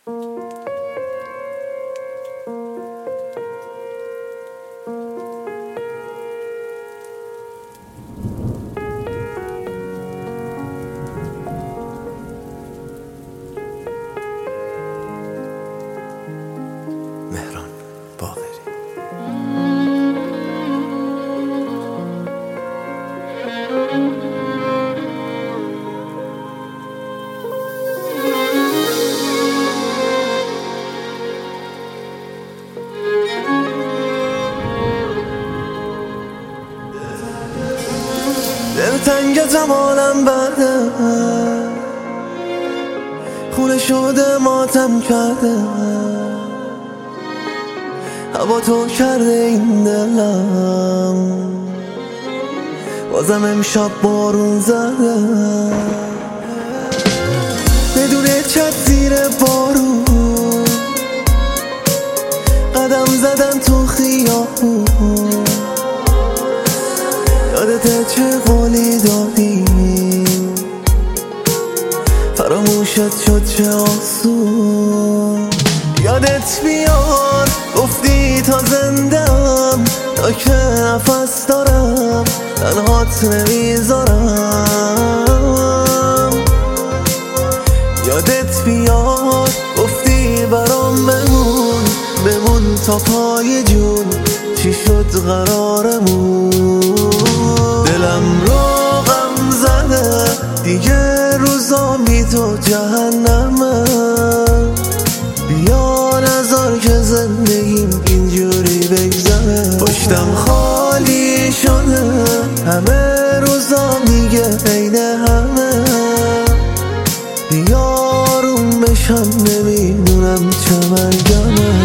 مهران باقری. دلتنگ زمانم بده، خونه شده ماتم کرده، هوا تو کرده این دلم، بازم امشب بارون زده، بدون چت زیر بارون قدم زدن تو خیابون، یادت چه قولی دادی فراموشت شد چه آسون. یادت بیاد گفتی تا زندم، تا که نفس دارم تنهات نمیذارم. یادت بیاد گفتی برام بمون تا پای جون، چی شد قرارمون. دلم رو غم زده دیگه، روزا بی تو جهنمه. بیا نذار که زندگیم اینجوری بگذره، پشتم خالی شده، همه روزا دیگه عین همه. بیا آروم بشم، نمیدونم چه مرگمه.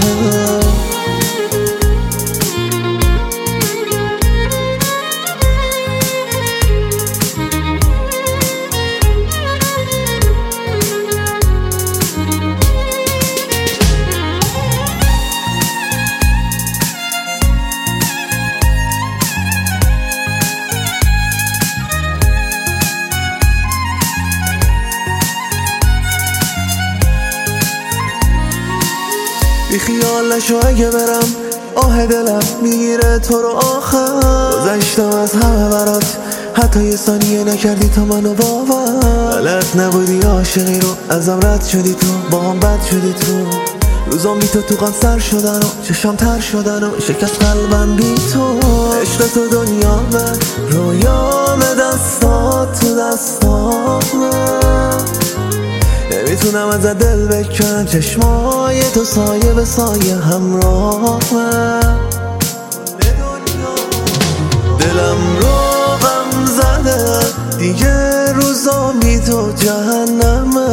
بی خیال نشو اگه برم، آه دلم میگیره تو رو آخر. گذشتم از همه برات، حتی یه ثانیه نکردی تا منو باور. بلد نبودی عاشقی رو، ازم رد شدی تو، با هم بد شدی تو. روزام بی تو غم سر شدن و چشام تر شدن و شکست قلبم بی تو. عشق تو دنیامه، رویام، دستات تو دستامه. نمیتونم ازت دل بکنم، چشمای تو سایه به سایه همراهمه. دلم رو غم زده دیگه، روزا بی تو جهنمه.